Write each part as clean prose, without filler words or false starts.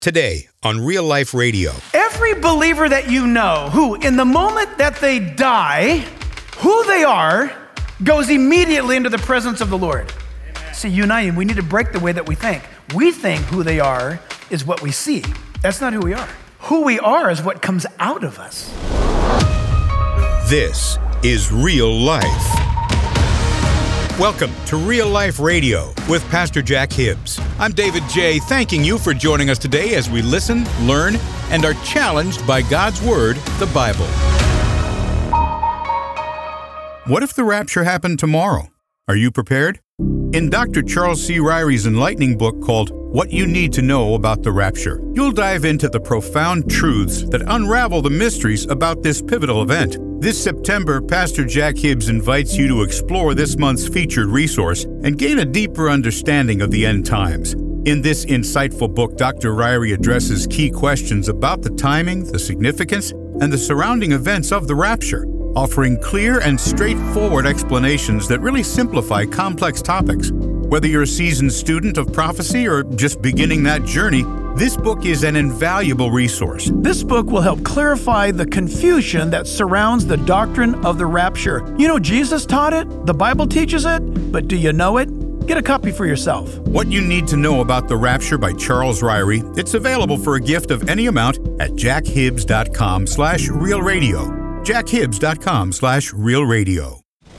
Today on Real Life Radio. Every believer that you know who, in the moment that they die, who they are goes immediately into the presence of the Lord. Amen. See, you and I, we need to break the way that we think. We think who they are is what we see. That's not who we are. Who we are is what comes out of us. This is Real Life. Welcome to Real Life Radio with Pastor Jack Hibbs. I'm David J., thanking you for joining us today as we listen, learn, and are challenged by God's Word, the Bible. What if the rapture happened tomorrow? Are you prepared? In Dr. Charles C. Ryrie's enlightening book called What You Need to Know About the Rapture, you'll dive into the profound truths that unravel the mysteries about this pivotal event. This September, Pastor Jack Hibbs invites you to explore this month's featured resource and gain a deeper understanding of the end times. In this insightful book, Dr. Ryrie addresses key questions about the timing, the significance, and the surrounding events of the rapture, offering clear and straightforward explanations that really simplify complex topics. Whether you're a seasoned student of prophecy or just beginning that journey, this book is an invaluable resource. This book will help clarify the confusion that surrounds the doctrine of the rapture. You know, Jesus taught it, the Bible teaches it, but do you know it? Get a copy for yourself. What You Need to Know About the Rapture by Charles Ryrie. It's available for a gift of any amount at jackhibbs.com/realradio. jackhibbs.com/realradio.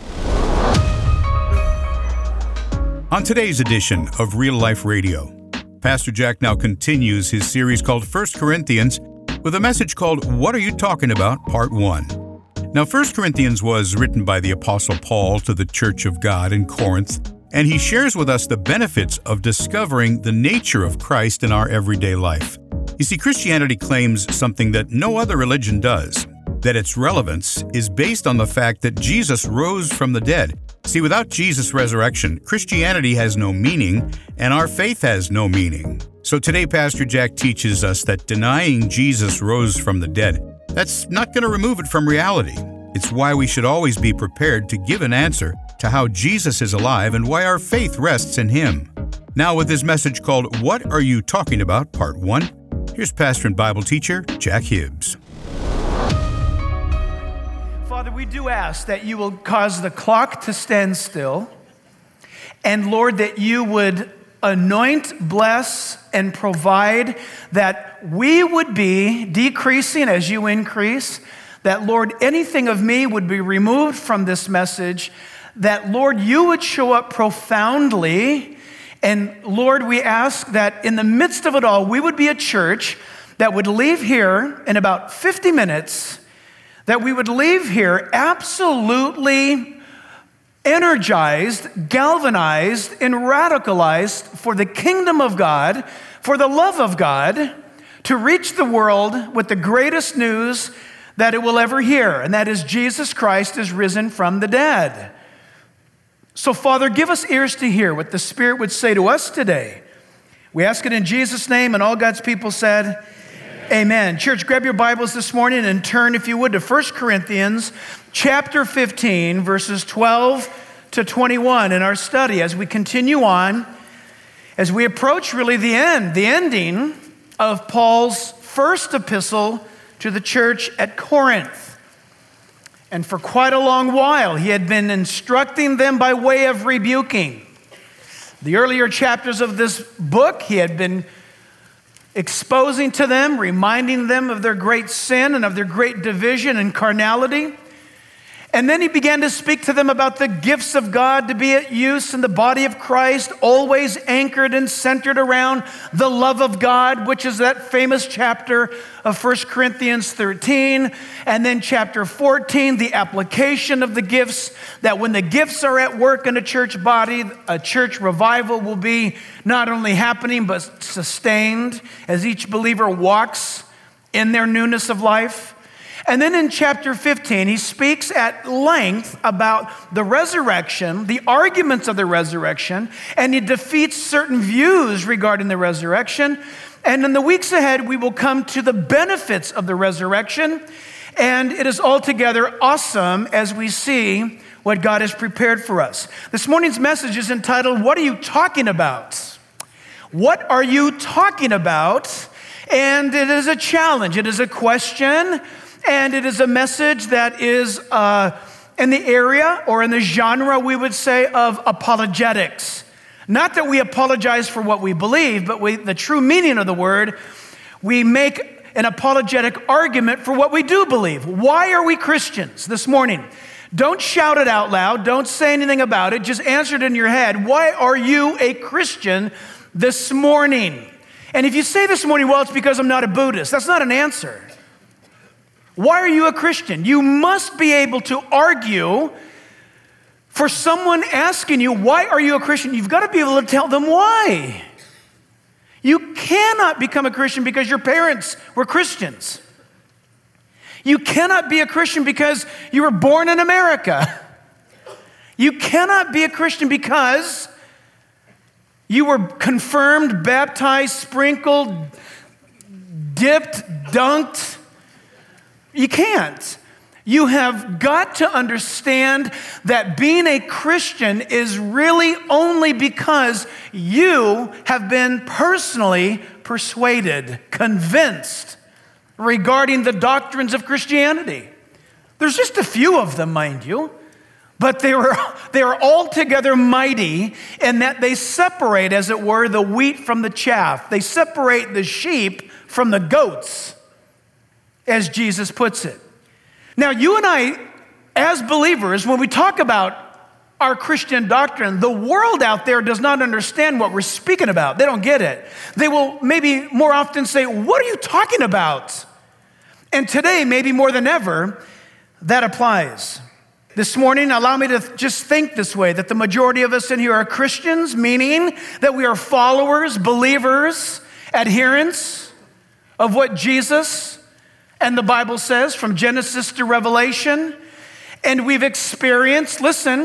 On today's edition of Real Life Radio, Pastor Jack now continues his series called 1 Corinthians with a message called What Are You Talking About? Part 1. Now, 1 Corinthians was written by the Apostle Paul to the Church of God in Corinth, and he shares with us the benefits of discovering the nature of Christ in our everyday life. You see, Christianity claims something that no other religion does, that its relevance is based on the fact that Jesus rose from the dead. See, without Jesus' resurrection, Christianity has no meaning, and our faith has no meaning. So today, Pastor Jack teaches us that denying Jesus rose from the dead, that's not going to remove it from reality. It's why we should always be prepared to give an answer to how Jesus is alive and why our faith rests in Him. Now, with his message called What Are You Talking About? Part 1, here's pastor and Bible teacher Jack Hibbs. Father, we do ask that you will cause the clock to stand still, and Lord, that you would anoint, bless, and provide, that we would be decreasing as you increase, that Lord, anything of me would be removed from this message, that Lord, you would show up profoundly, and Lord, we ask that in the midst of it all, we would be a church that would leave here in about 50 minutes, that we would leave here absolutely energized, galvanized, and radicalized for the kingdom of God, for the love of God, to reach the world with the greatest news that it will ever hear, and that is Jesus Christ is risen from the dead. So, Father, give us ears to hear what the Spirit would say to us today. We ask it in Jesus' name, and all God's people said, Amen. Church, grab your Bibles this morning and turn, if you would, to 1 Corinthians chapter 15, verses 12 to 21 in our study as we continue on, as we approach really the ending of Paul's first epistle to the church at Corinth. And for quite a long while, he had been instructing them by way of rebuking. The earlier chapters of this book, he had been exposing to them, reminding them of their great sin and of their great division and carnality. And then he began to speak to them about the gifts of God to be at use in the body of Christ, always anchored and centered around the love of God, which is that famous chapter of 1 Corinthians 13. And then chapter 14, the application of the gifts, that when the gifts are at work in a church body, a church revival will be not only happening, but sustained as each believer walks in their newness of life. And then in chapter 15, he speaks at length about the resurrection, the arguments of the resurrection, and he defeats certain views regarding the resurrection. And in the weeks ahead, we will come to the benefits of the resurrection. And it is altogether awesome as we see what God has prepared for us. This morning's message is entitled, What Are You Talking About? What are you talking about? And it is a challenge. It is a question. And it is a message that is in the area or in the genre, we would say, of apologetics. Not that we apologize for what we believe, but the true meaning of the word, we make an apologetic argument for what we do believe. Why are we Christians this morning? Don't shout it out loud. Don't say anything about it. Just answer it in your head. Why are you a Christian this morning? And if you say this morning, well, it's because I'm not a Buddhist. That's not an answer. Why are you a Christian? You must be able to argue for someone asking you, why are you a Christian? You've got to be able to tell them why. You cannot become a Christian because your parents were Christians. You cannot be a Christian because you were born in America. You cannot be a Christian because you were confirmed, baptized, sprinkled, dipped, dunked. You can't. You have got to understand that being a Christian is really only because you have been personally persuaded, convinced regarding the doctrines of Christianity. There's just a few of them, mind you, but they are altogether mighty in that they separate, as it were, the wheat from the chaff. They separate the sheep from the goats, as Jesus puts it. Now, you and I, as believers, when we talk about our Christian doctrine, the world out there does not understand what we're speaking about. They don't get it. They will maybe more often say, what are you talking about? And today, maybe more than ever, that applies. This morning, allow me to just think this way, that the majority of us in here are Christians, meaning that we are followers, believers, adherents of what Jesus and the Bible says from Genesis to Revelation. And we've experienced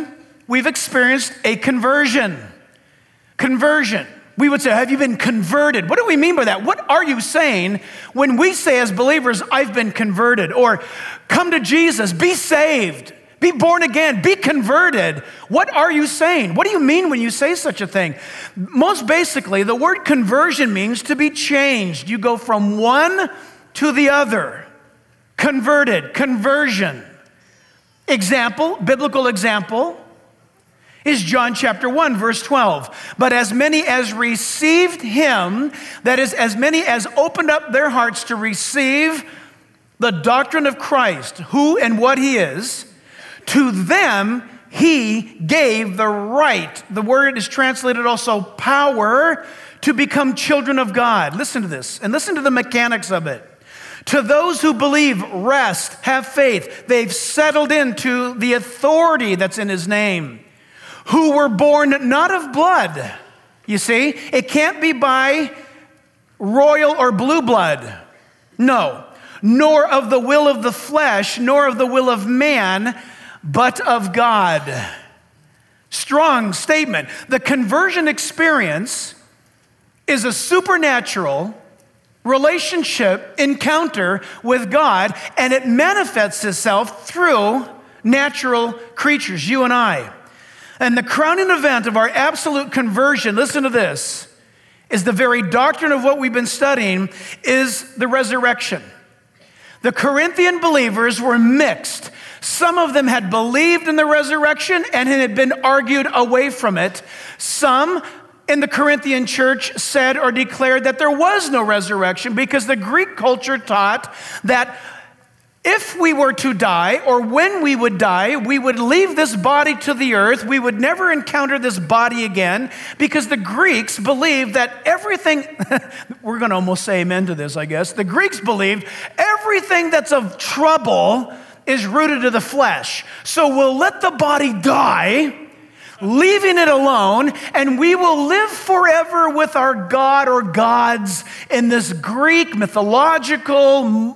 a conversion. Conversion. We would say, have you been converted? What do we mean by that? What are you saying when we say as believers, I've been converted? Or come to Jesus, be saved, be born again, be converted. What are you saying? What do you mean when you say such a thing? Most basically, the word conversion means to be changed. You go from one to the other. Converted, conversion. Example, biblical example, is John chapter 1, verse 12. But as many as received him, that is, as many as opened up their hearts to receive the doctrine of Christ, who and what he is, to them he gave the right. The word is translated also power to become children of God. Listen to this, and listen to the mechanics of it. To those who believe, rest, have faith. They've settled into the authority that's in his name. Who were born not of blood. You see, it can't be by royal or blue blood. No. Nor of the will of the flesh, nor of the will of man, but of God. Strong statement. The conversion experience is a supernatural relationship encounter with God, and it manifests itself through natural creatures, you and I. And the crowning event of our absolute conversion, listen to this, is the very doctrine of what we've been studying, is the resurrection. The Corinthian believers were mixed. Some of them had believed in the resurrection and had been argued away from it. Some in the Corinthian church said or declared that there was no resurrection because the Greek culture taught that if we were to die, or when we would die, we would leave this body to the earth. We would never encounter this body again because the Greeks believed that everything, we're going to almost say amen to this, I guess. The Greeks believed everything that's of trouble is rooted to the flesh. So we'll let the body die, leaving it alone, and we will live forever with our God or gods in this Greek mythological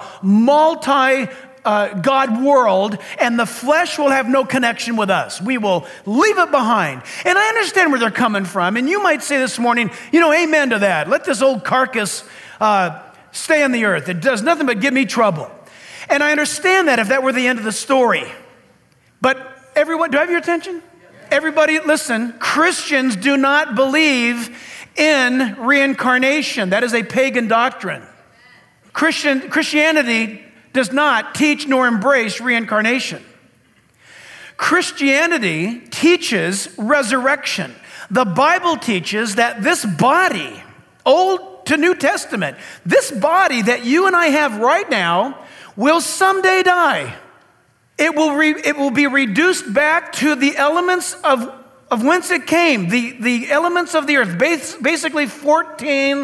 multi-God world, and the flesh will have no connection with us. We will leave it behind. And I understand where they're coming from, and you might say this morning, amen to that. Let this old carcass stay on the earth. It does nothing but give me trouble. And I understand that if that were the end of the story. But everyone, do I have your attention? Everybody, listen, Christians do not believe in reincarnation. That is a pagan doctrine. Christianity does not teach nor embrace reincarnation. Christianity teaches resurrection. The Bible teaches that this body, Old to New Testament, this body that you and I have right now will someday die. It will be reduced back to the elements of whence it came, the elements of the earth, basically 14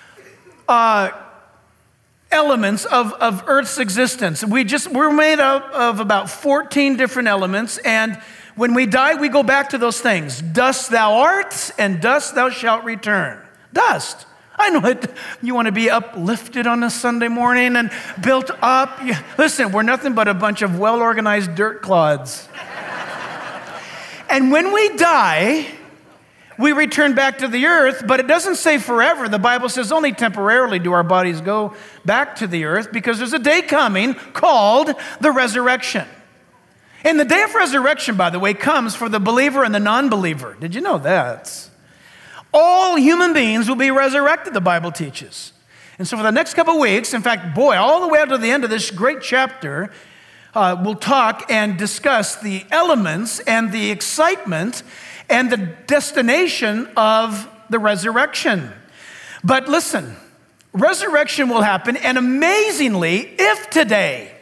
elements of Earth's existence. We're made up of about 14 different elements, and when we die, we go back to those things. Dust thou art, and dust thou shalt return. Dust. I know it. You want to be uplifted on a Sunday morning and built up. Listen, we're nothing but a bunch of well-organized dirt clods. And when we die, we return back to the earth, but it doesn't say forever. The Bible says only temporarily do our bodies go back to the earth, because there's a day coming called the resurrection. And the day of resurrection, by the way, comes for the believer and the non-believer. Did you know that? All human beings will be resurrected, the Bible teaches. And so for the next couple of weeks, in fact, all the way up to the end of this great chapter, we'll talk and discuss the elements and the excitement and the destination of the resurrection. But listen, resurrection will happen, and amazingly, if today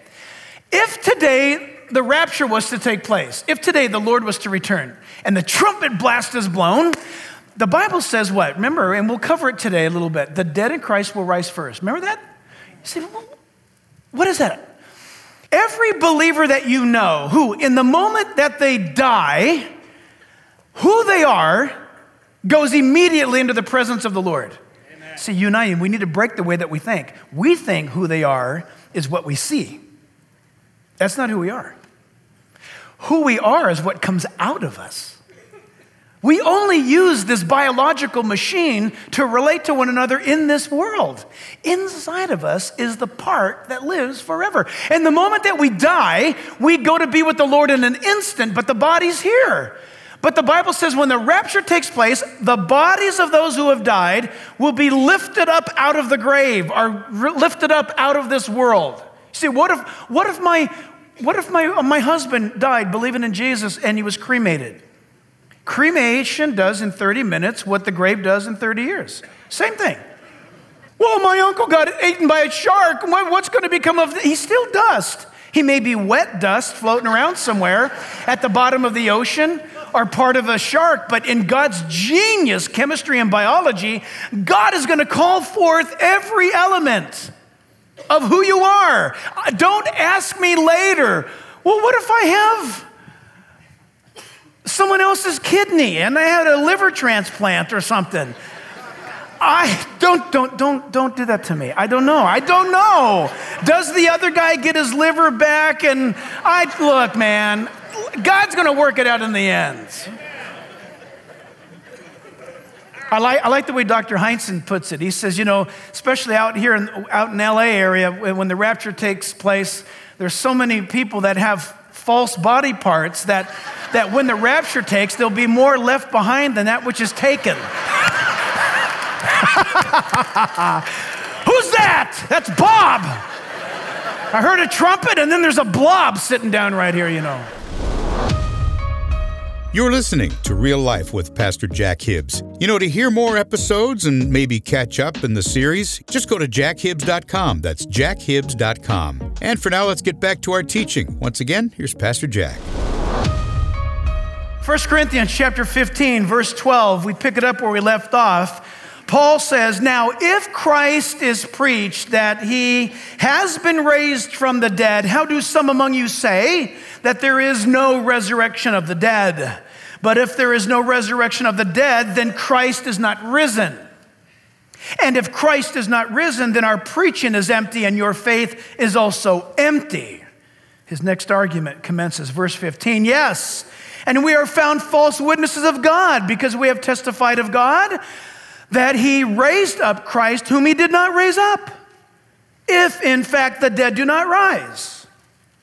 the rapture was to take place, if today the Lord was to return, and the trumpet blast is blown, the Bible says what? Remember, and we'll cover it today a little bit, the dead in Christ will rise first. Remember that? You say, what is that? Every believer that you know who, in the moment that they die, who they are goes immediately into the presence of the Lord. Amen. See, you and I, we need to break the way that we think. We think who they are is what we see. That's not who we are. Who we are is what comes out of us. We only use this biological machine to relate to one another in this world. Inside of us is the part that lives forever. And the moment that we die, we go to be with the Lord in an instant, but the body's here. But the Bible says when the rapture takes place, the bodies of those who have died will be lifted up out of the grave, or lifted up out of this world. See, what if my husband died believing in Jesus and he was cremated? Cremation does in 30 minutes what the grave does in 30 years. Same thing. Well, my uncle got eaten by a shark. What's going to become of? He's still dust. He may be wet dust floating around somewhere at the bottom of the ocean, or part of a shark, but in God's genius, chemistry and biology, God is going to call forth every element of who you are. Don't ask me later, well, what if I have someone else's kidney and I had a liver transplant or something? Don't do that to me. I don't know. Does the other guy get his liver back? And look, man, God's going to work it out in the end. I like the way Dr. Heinzen puts it. He says, especially out in LA area, when the rapture takes place, there's so many people that have false body parts that when the rapture takes, there'll be more left behind than that which is taken. Who's that? That's Bob. I heard a trumpet, and then there's a blob sitting down right here, You're listening to Real Life with Pastor Jack Hibbs. To hear more episodes and maybe catch up in the series, just go to jackhibbs.com. That's jackhibbs.com. And for now, let's get back to our teaching. Once again, here's Pastor Jack. 1 Corinthians chapter 15, verse 12, we pick it up where we left off. Paul says, now if Christ is preached that he has been raised from the dead, how do some among you say that there is no resurrection of the dead? But if there is no resurrection of the dead, then Christ is not risen. And if Christ is not risen, then our preaching is empty and your faith is also empty. His next argument commences, verse 15, yes, and we are found false witnesses of God because we have testified of God that he raised up Christ whom he did not raise up, if in fact the dead do not rise.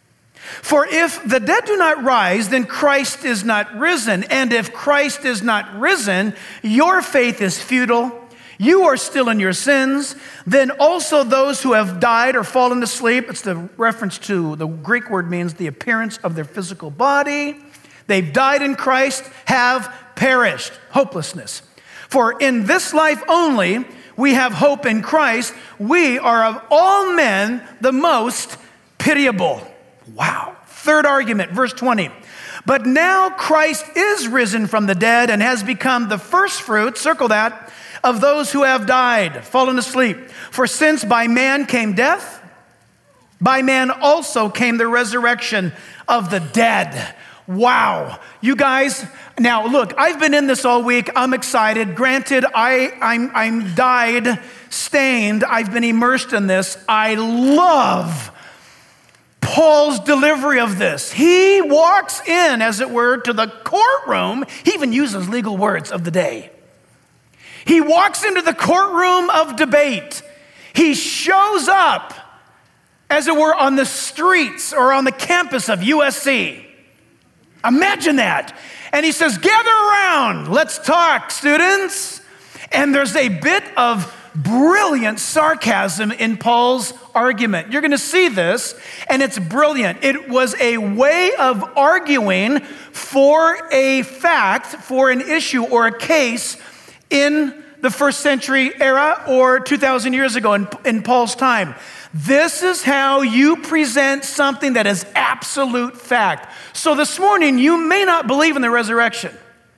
For if the dead do not rise, then Christ is not risen. And if Christ is not risen, your faith is futile. You are still in your sins. Then also those who have died or fallen asleep, it's the reference to the Greek word means the appearance of their physical body. They've died in Christ, have perished. Hopelessness. For in this life only, we have hope in Christ. We are of all men the most pitiable. Wow. Third argument, verse 20. But now Christ is risen from the dead and has become the first fruit, circle that, of those who have died, fallen asleep. For since by man came death, by man also came the resurrection of the dead. Wow. You guys, now look, I've been in this all week. I'm excited. Granted, I'm dyed, stained. I've been immersed in this. I love Paul's delivery of this. He walks in, as it were, to the courtroom. He even uses legal words of the day. He walks into the courtroom of debate. He shows up, as it were, on the streets or on the campus of USC. Imagine that. And he says, gather around, let's talk, students. And there's a bit of brilliant sarcasm in Paul's argument. You're going to see this, and it's brilliant. It was a way of arguing for a fact, for an issue or a case in the first century era or 2,000 years ago in Paul's time. This is how you present something that is absolute fact. So this morning, you may not believe in the resurrection.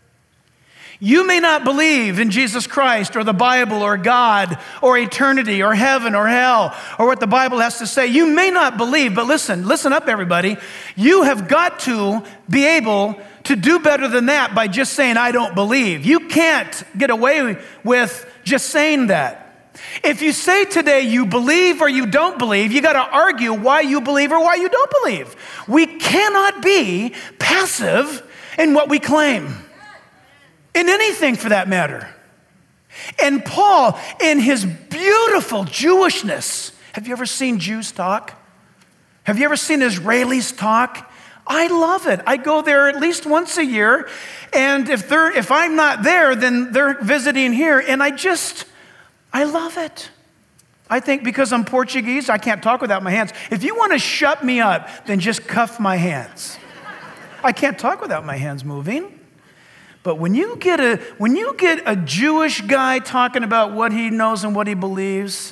You may not believe in Jesus Christ or the Bible or God or eternity or heaven or hell or what the Bible has to say. You may not believe, but listen up, everybody. You have got to be able to do better than that by just saying, I don't believe. You can't get away with just saying that. If you say today you believe or you don't believe, you got to argue why you believe or why you don't believe. We cannot be passive in what we claim. In anything for that matter. And Paul, in his beautiful Jewishness, have you ever seen Jews talk? Have you ever seen Israelis talk? I love it. I go there at least once a year, and if I'm not there, then they're visiting here, and I love it. I think because I'm Portuguese, I can't talk without my hands. If you want to shut me up, then just cuff my hands. I can't talk without my hands moving. But when you get a Jewish guy talking about what he knows and what he believes,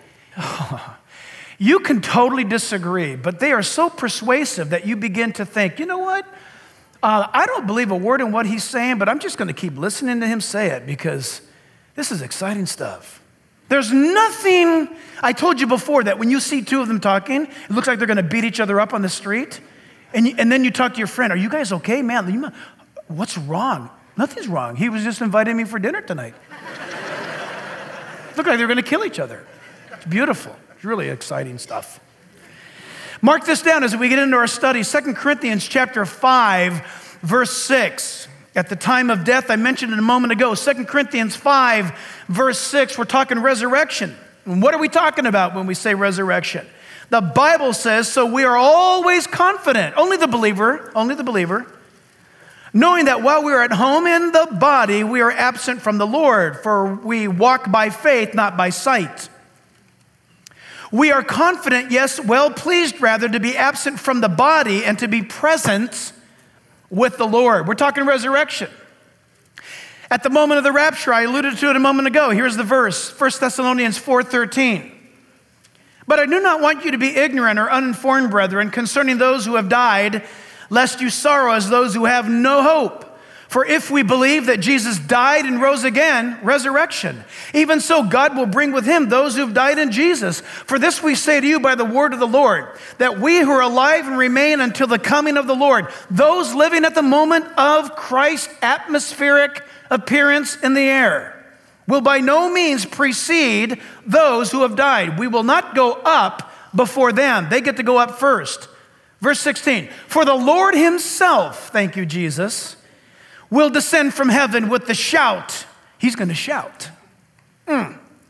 you can totally disagree, but they are so persuasive that you begin to think, you know what? I don't believe a word in what he's saying, but I'm just going to keep listening to him say it because this is exciting stuff. There's nothing, I told you before that when you see two of them talking, it looks like they're going to beat each other up on the street. And then you talk to your friend, are you guys okay, man? What's wrong? Nothing's wrong. He was just inviting me for dinner tonight. Looked like they're going to kill each other. It's beautiful. It's really exciting stuff. Mark this down as we get into our study. 2 Corinthians chapter 5, verse 6. At the time of death, I mentioned it a moment ago. 2 Corinthians 5, verse 6, we're talking resurrection. And what are we talking about when we say resurrection? The Bible says, so we are always confident, only the believer, knowing that while we are at home in the body, we are absent from the Lord, for we walk by faith, not by sight. We are confident, yes, well pleased rather, to be absent from the body and to be present with the Lord. We're talking resurrection. At the moment of the rapture, I alluded to it a moment ago. Here's the verse, 1 Thessalonians 4:13. But I do not want you to be ignorant or uninformed, brethren, concerning those who have died, lest you sorrow as those who have no hope. For if we believe that Jesus died and rose again, resurrection, even so God will bring with him those who have died in Jesus. For this we say to you by the word of the Lord, that we who are alive and remain until the coming of the Lord, those living at the moment of Christ's atmospheric appearance in the air, will by no means precede those who have died. We will not go up before them. They get to go up first. Verse 16, for the Lord himself, thank you, Jesus, will descend from heaven with the shout. He's going to shout.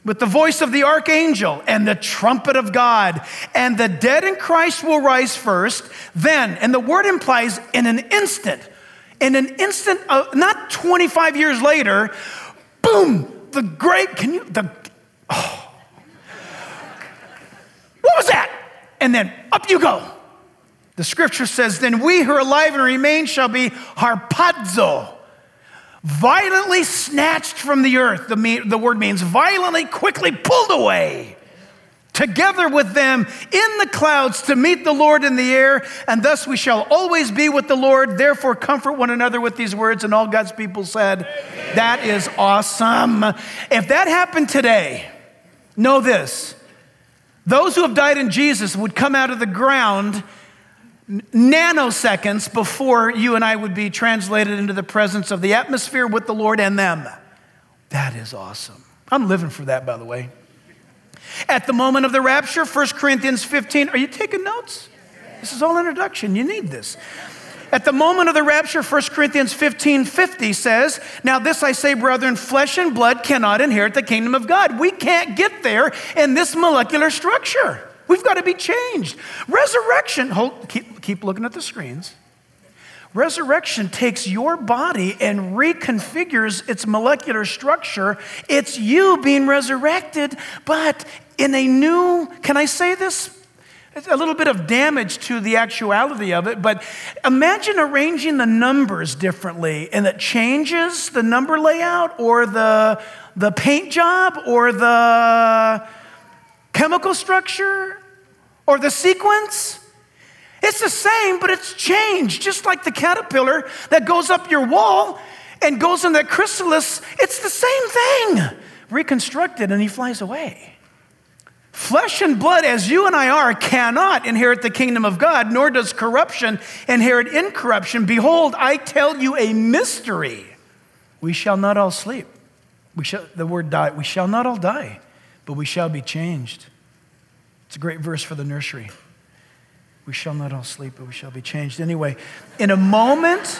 with the voice of the archangel and the trumpet of God, and the dead in Christ will rise first. Then, and the word implies in an instant, not 25 years later, boom, what was that? And then up you go. The scripture says, then we who are alive and remain shall be harpazo, violently snatched from the earth. The word means violently, quickly pulled away, together with them in the clouds to meet the Lord in the air, and thus we shall always be with the Lord. Therefore comfort one another with these words. And all God's people said, amen. That is awesome. If that happened today, know this. Those who have died in Jesus would come out of the ground nanoseconds before you and I would be translated into the presence of the atmosphere with the Lord and them. That is awesome. I'm living for that, by the way. At the moment of the rapture, 1 Corinthians 15, are you taking notes? This is all introduction. You need this. At the moment of the rapture, 1 Corinthians 15:50 says, now this I say, brethren, flesh and blood cannot inherit the kingdom of God. We can't get there in this molecular structure. We've got to be changed. Resurrection, keep looking at the screens. Resurrection takes your body and reconfigures its molecular structure. It's you being resurrected, but in a new, can I say this? It's a little bit of damage to the actuality of it, but imagine arranging the numbers differently and it changes the number layout or the paint job or the chemical structure or the sequence. It's the same, but it's changed. Just like the caterpillar that goes up your wall and goes in that chrysalis, it's the same thing. Reconstructed, and he flies away. Flesh and blood, as you and I are, cannot inherit the kingdom of God, nor does corruption inherit incorruption. Behold, I tell you a mystery. We shall not all sleep. The word die, we shall not all die, but we shall be changed. It's a great verse for the nursery. We shall not all sleep, but we shall be changed. Anyway, in a moment,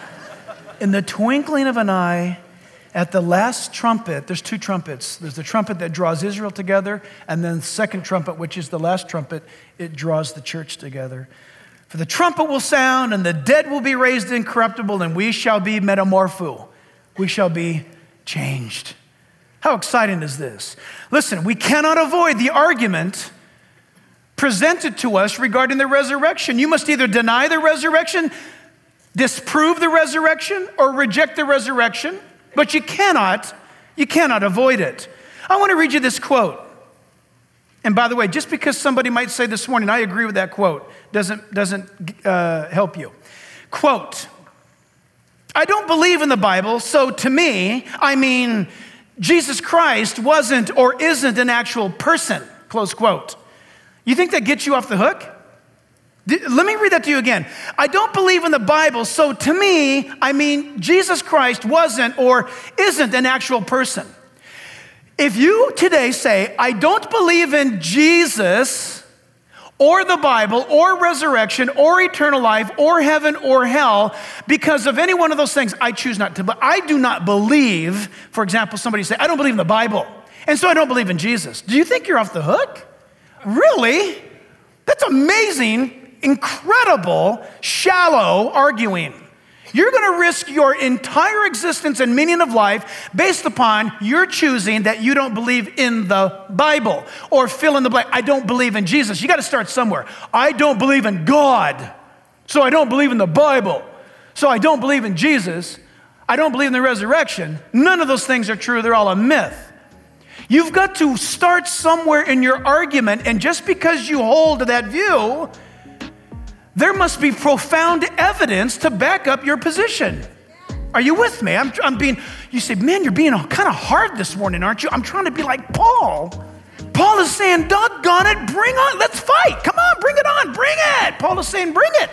in the twinkling of an eye, at the last trumpet, there's two trumpets. There's the trumpet that draws Israel together, and then the second trumpet, which is the last trumpet, it draws the church together. For the trumpet will sound, and the dead will be raised incorruptible, and we shall be metamorpho. We shall be changed. How exciting is this? Listen, we cannot avoid the argument presented to us regarding the resurrection. You must either deny the resurrection, disprove the resurrection, or reject the resurrection. But you cannot avoid it. I want to read you this quote. And by the way, just because somebody might say this morning, I agree with that quote, doesn't help you. Quote, I don't believe in the Bible, so to me, I mean, Jesus Christ wasn't or isn't an actual person, close quote. You think that gets you off the hook? Let me read that to you again. I don't believe in the Bible, so to me, I mean, Jesus Christ wasn't or isn't an actual person. If you today say, I don't believe in Jesus or the Bible or resurrection or eternal life or heaven or hell, because of any one of those things, I choose not to. But I do not believe, for example, somebody say, I don't believe in the Bible, and so I don't believe in Jesus. Do you think you're off the hook? Really? That's amazing. Incredible, shallow arguing. You're going to risk your entire existence and meaning of life based upon your choosing that you don't believe in the Bible or fill in the blank. I don't believe in Jesus. You got to start somewhere. I don't believe in God, so I don't believe in the Bible. So I don't believe in Jesus. I don't believe in the resurrection. None of those things are true. They're all a myth. You've got to start somewhere in your argument, and just because you hold to that view, there must be profound evidence to back up your position. Are you with me? You say, man, you're being kind of hard this morning, aren't you? I'm trying to be like Paul. Paul is saying, doggone it, bring on, let's fight. Come on, bring it on, bring it. Paul is saying, bring it.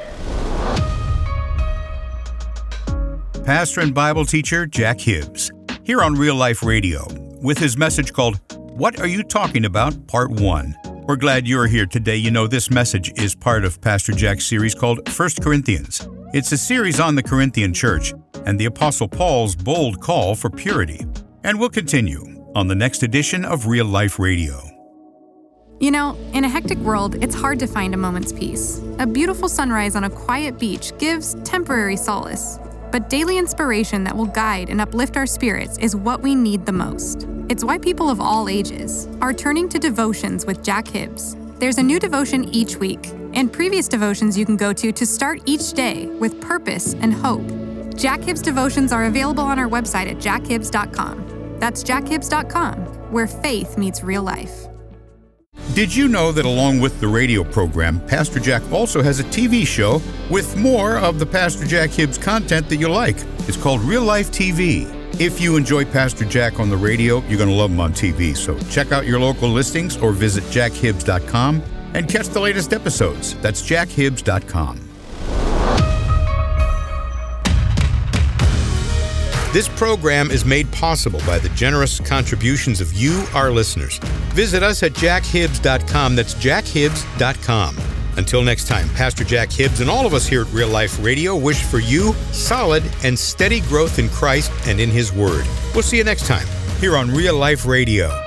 Pastor and Bible teacher Jack Hibbs, here on Real Life Radio, with his message called, What Are You Talking About? Part 1. We're glad you're here today. You know, this message is part of Pastor Jack's series called 1 Corinthians. It's a series on the Corinthian church and the Apostle Paul's bold call for purity. And we'll continue. on the next edition of Real Life Radio. You know, in a hectic world, it's hard to find a moment's peace. A beautiful sunrise on a quiet beach gives temporary solace. But daily inspiration that will guide and uplift our spirits is what we need the most. It's why people of all ages are turning to devotions with Jack Hibbs. There's a new devotion each week, and previous devotions you can go to start each day with purpose and hope. Jack Hibbs devotions are available on our website at jackhibbs.com. That's jackhibbs.com, where faith meets real life. Did you know that along with the radio program, Pastor Jack also has a TV show with more of the Pastor Jack Hibbs content that you like? It's called Real Life TV. If you enjoy Pastor Jack on the radio, you're going to love him on TV. So check out your local listings or visit jackhibbs.com and catch the latest episodes. That's jackhibbs.com. This program is made possible by the generous contributions of you, our listeners. Visit us at jackhibbs.com. That's jackhibbs.com. Until next time, Pastor Jack Hibbs and all of us here at Real Life Radio wish for you solid and steady growth in Christ and in His Word. We'll see you next time here on Real Life Radio.